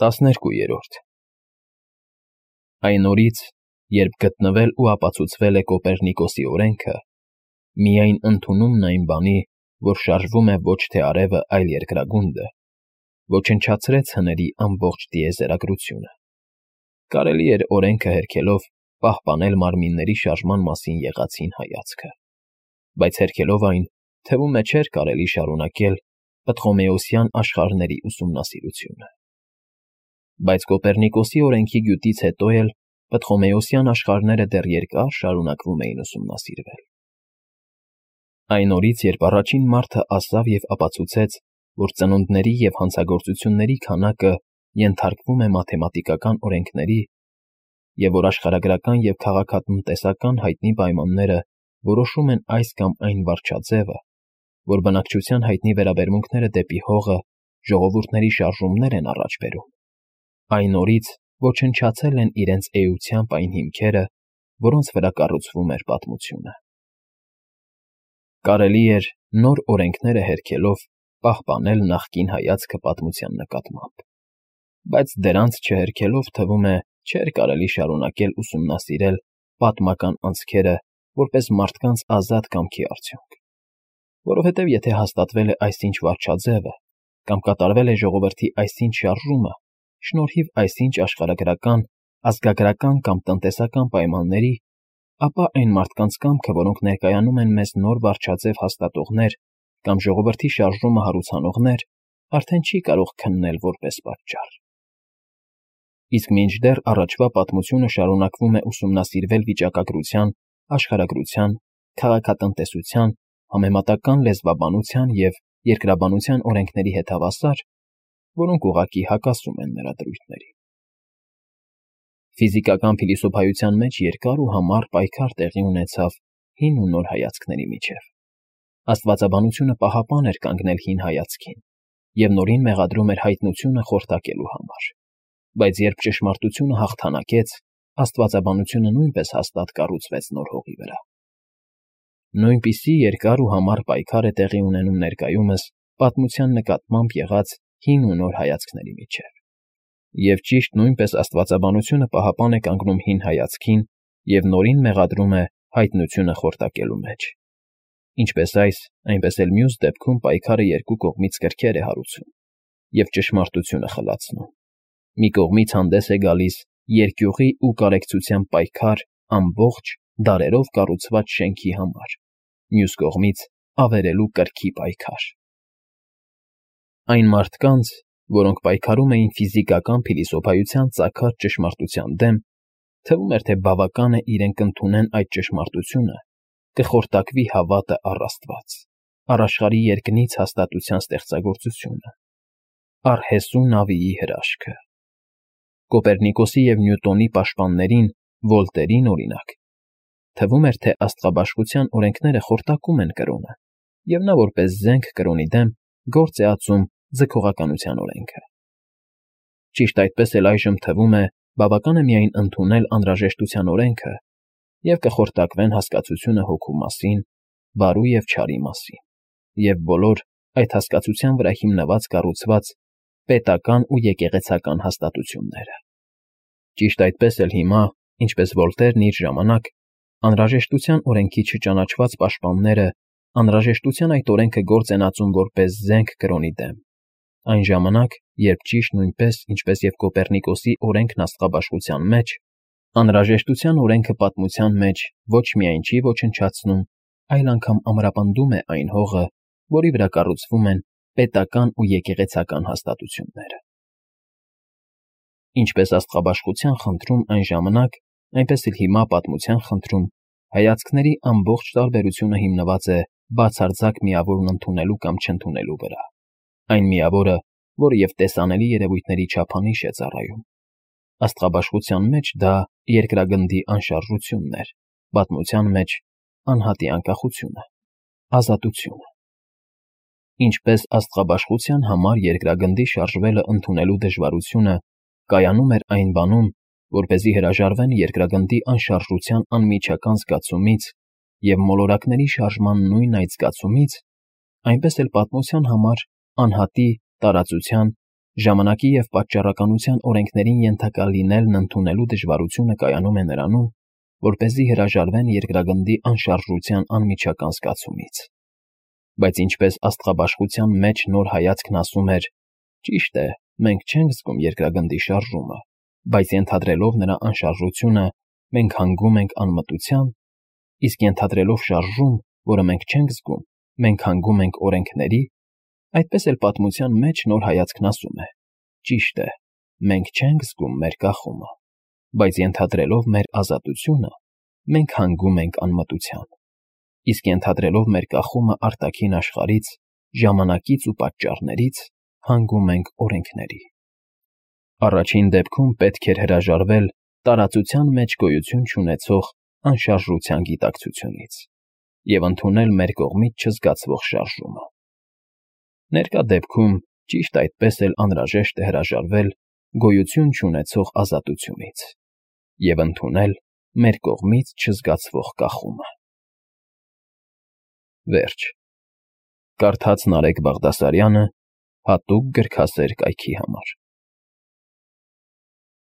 12 Այն օրից, երբ գտնվել ու ապացուցվել է Կոպեռնիկոսի օրենքը, միայն ընդունումն այն բանի, որ շարժվում է ոչ թե արևը, այլ երկրագունդը, ոչնչացրեց հների ամբողջ տիեզերագրությունը։ Կարելի էր օրենքը հերքելով պահպանել մարմինների շարժման մասին եղածին հայացքը, բայց հերքելով այն, թվում է չէր կարելի շարունակել պտղոմեոսյան աշխարհների ուսումնասիրությունը։ Բայց Կոպեռնիկոսի օրենքի գյուտից հետո էլ պտղոմեոսյան աշխարհները դեռ երկար շարունակվում էին ուսումնասիրվել։ Այն օրից, երբ առաջին մարդը ասավ և ապացուցեց, որ ծնունդների և հանցագործությունների քանակը ենթարկվում է մաթեմատիկական օրենքների, և որ աշխարհագրական և քաղաքատնտեսական հայտնի պայմանները որոշում են այս կամ այն վարչաձևը, որ բնակչության հայտնի վերաբերմունքները դեպի հողը ժողովուրդների շարժումներ են առաջ բերում, այն օրից ոչնչացել են իրենց էությամբ այն հիմքերը, որոնց վրա կառուցվում էր պատմությունը։ Կարելի էր նոր օրենքները հերքելով պահպանել նախկին հայացքը պատմության նկատմամբ, բայց դրանց չհերքելով, թվում է, չէր կարելի շարունակել ուսումնասիրել պատմական անցքերը որպես մարդկանց ազատ կամքի արդյունք, որովհետև եթե հաստատվել է այսինչ վարչաձևը կամ կատարվել է ժողովրդի այսինչ շարժումը շնորհիվ այսինչ աշխարհագրական, ազգագրական կամ տնտեսական պայմանների, ապա այն մարդկանց կամքը, որոնք ներկայանում են մեզ նոր վարչաձև հաստատողներ կամ ժողովրդի շարժումը հարուցանողներ, արդեն չի կարող քննել որպես պատճառ։ Իսկ մինչդեռ առաջվա պատմությունը շարունակվում է ուսումնասիրվել վիճակագրության, աշխարհագրության, քաղաքատնտեսության, համեմատական լեզվաբանության և երկրաբանության օրենքների հետ հավասար, որոնք ուղղակի հակասում են նրա դրույթներին։ Ֆիզիկական փիլիսոփայության մեջ երկար ու համառ պայքար տեղի ունեցավ հին ու նոր հայացքների միջև։ Աստվածաբանությունը պահապան էր կանգնել հին հայացքին և նորին մեղադրում էր հայտնությունը խորտակելու համար, բայց երբ ճշմարտությունը հաղթանակեց, աստվածաբանությունը նույնպես հաստատ կառուցվեց նոր հողի վրա։ Նույնպիսի երկար ու համառ պայքար է տեղի ունենում ներկայումս պատմության նկատմամբ եղած հին ու նոր հայացքների միջև։ Եվ ճիշտ նույնպես աստվածաբանությունը պահապան է կանգնում հին հայացքին և նորին մեղադրում է հայտնությունը խորտակելու մեջ։ Ինչպես այս, այնպես էլ մյուս դեպքում պայքարը երկու կողմից կրքեր է հարուցում և ճշմարտությունը խլացնում։ Մի կողմից հանդես է գալիս երկյուղի ու կարեկցության պայքար ամբողջ, դարերով կառուցված շենքի համար, մյուս կողմից ավերելու կրքի պայքար։ Այն մարդկանց, որոնք պայքարում էին ֆիզիկական փիլիսոփայության ծագած ճշմարտության դեմ, թվում էր, թե բավական է իրենք ընդունեն այդ ճշմարտությունը, կխորտակվի հավատը առ Աստված, առ աշխարհի երկնից հաստատության ստեղծագործությունը, առ հեսու Նավիի հրաշքը։ Կոպեռնիկոսի և Նյուտոնի պաշտպաններին, Վոլտերին օրինակ, թվում էր, թե աստղաբաշխության օրենքները խորտակում են կրոնը, և նա որպես զենք կրոնի դեմ գործ է ածում ձգողականության օրենքը։ Ճիշտ այդպես էլ այժմ թվում է բավական է միայն ընդունել անհրաժեշտության օրենքը, և կխորտակվեն հասկացությունը հոգու մասին, բարու և չարի մասին, և բոլոր այդ հասկացության վրա հիմնված կառուցված պետական ու եկեղեցական հաստատությունները։ Ճիշտ այդպես էլ հիմա, ինչպես Վոլտերն իր ժամանակ, անհրաժեշտության օրենքի չճանաչված պաշտպանները անհրաժեշտության այդ օրենքը գործ են ածում որպես զենք կրոնի դեմ։ Այն ժամանակ, երբ ճիշտ նույնպես, ինչպես և Կոպեռնիկոսի օրենքն աստղաբաշխության մեջ, անհրաժեշտության օրենքը պատմության մեջ ոչ միայն չի ոչնչացնում, այլ անգամ ամրապնդում է այն հողը, որի վրա կառուցվում են պետական ու եկեղեցական հաստատությունները։ Ինչպես աստղաբաշխության խնդրում այն ժամանակ, այնպես էլ հիմա պատմության խնդրում հայացքների ամբողջ տարբերությունը հիմնված է բացարձակ միավորն ընդունելու կամ չընդունելու վրա։ Այն միավորը, որը և տեսանելի երևույթների չափանիշ է ծառայում։ Աստղաբաշխության մեջ դա երկրագնդի անշարժությունն էր, պատմության մեջ անհատի անկախությունը, ազատությունը։ Ինչպես աստղաբաշխության համար երկրագնդի շարժվելը ընդունելու դժվարությունը կայանում էր այն բանում, որպեսզի հրաժարվեն երկրագնդի անշարժության անմիջական զգացումից և մոլորակների շարժման նույն այդ զգացումից, այնպես էլ պատմության համար անհատի, տարածության Ժամանակի և պատճառականության օրենքներին ենթակա լինելն ընդունելու դժվարությունը կայանում է նրանում, որպեսզի հրաժարվեն երկրագնդի անշարժության անմիջական զգացումից։ Բայց ինչպես աստղաբաշխության մեջ նոր հայացքն ասում էր. ճիշտ է, մենք չենք զգում երկրագնդի շարժումը, բայց ենթադրելով նրա անշարժությունը, մենք հանգում ենք անմտության, իսկ ենթադրելով շարժում, որը մենք չենք զգում, մենք հանգում ենք օրենքների, այդպես էլ պատմության մեջ նոր հայացքն ասում է. ճիշտ է, մենք չենք զգում մեր կախումը, բայց ենթադրելով մեր ազատությունը, մենք հանգում ենք անմտության, իսկ ենթադրելով մեր կախումը արտաքին աշխարհից, ժամանակից ու պատճառներից, հանգում ենք օրենքների։ Առաջին դեպքում պետք էր հրաժարվել տարածության մեջ գոյություն չունեցող անշարժության գիտակցությունից և ընդունել մեր կողմից չզգացվող շարժումը։ Ներկա դեպքում ճիշտ այդպես էլ անհրաժեշտ է հրաժարվել գոյություն չունեցող ազատությունից և ընդունել մեր կողմից չզգացվող կախումը։ Վերջ։ Կարդաց Նարեկ Բաղդասարյանը հատուկ գրքասեր կայքի համար։